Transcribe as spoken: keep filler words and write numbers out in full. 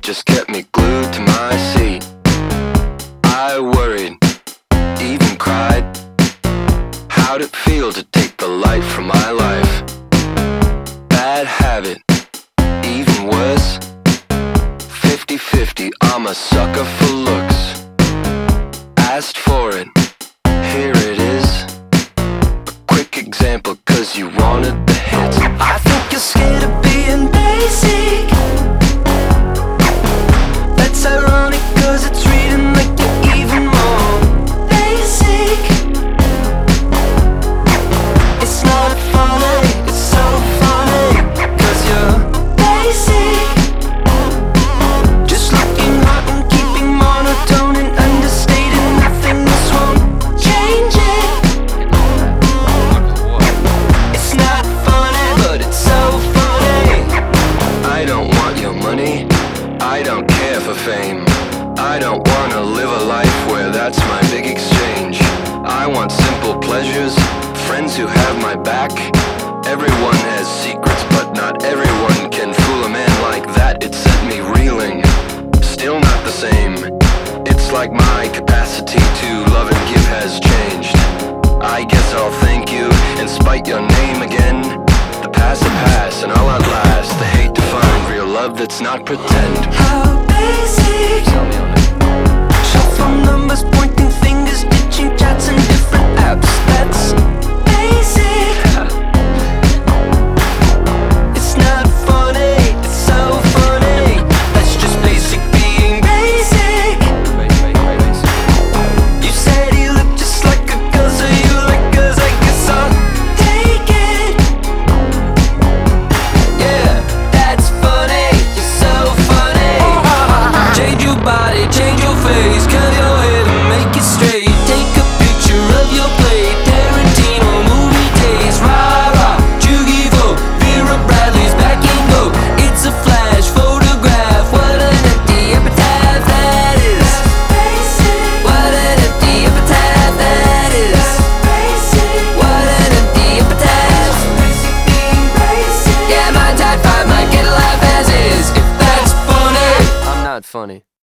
just kept me glued to my seat. I worried, even cried. How'd it feel to take the light from my life? Bad habit, even worse. Fifty fifty, I'm a sucker for looks. Asked for it, here it is. A quick example, cause you wanted the hits. I think you're scared of being basic. That's ironic, cause it's reading like you're even more basic. It's not funny, it's so funny, cause you're basic. Just looking hot and keeping monotone and understated. Nothing, this won't change it. It's not funny, but it's so funny. I don't want your money, I don't care for fame. I don't wanna live a life where that's my big exchange. I want simple pleasures, friends who have my back. Everyone has secrets, but not everyone can fool a man like that. It set me reeling, still not the same. It's like my capacity to love and give has changed. I guess I'll thank you and spite your name again. The past will pass and I'll outlast the hate to find real love that's not pretend. How basic. Tell me on it. Shuffle numbers, pointing fingers, ditching chats and different apps. That's basic. It's not funny, it's so funny. That's just basic being basic. You said he looked just like a girl, so you like girls, I guess I'll take it. Yeah, that's funny, you're so funny. Change your body, change your face, curl your head and make it straight. Take a picture of your plate, Tarantino movie days. Rah rah, Jugivo, Vera Bradley's back in vogue. It's a flash photograph, what an empty epitaph that is. What an empty epitaph that is. What an empty epitaph. Yeah, my type five might get a laugh as is. If that's funny, I'm not funny.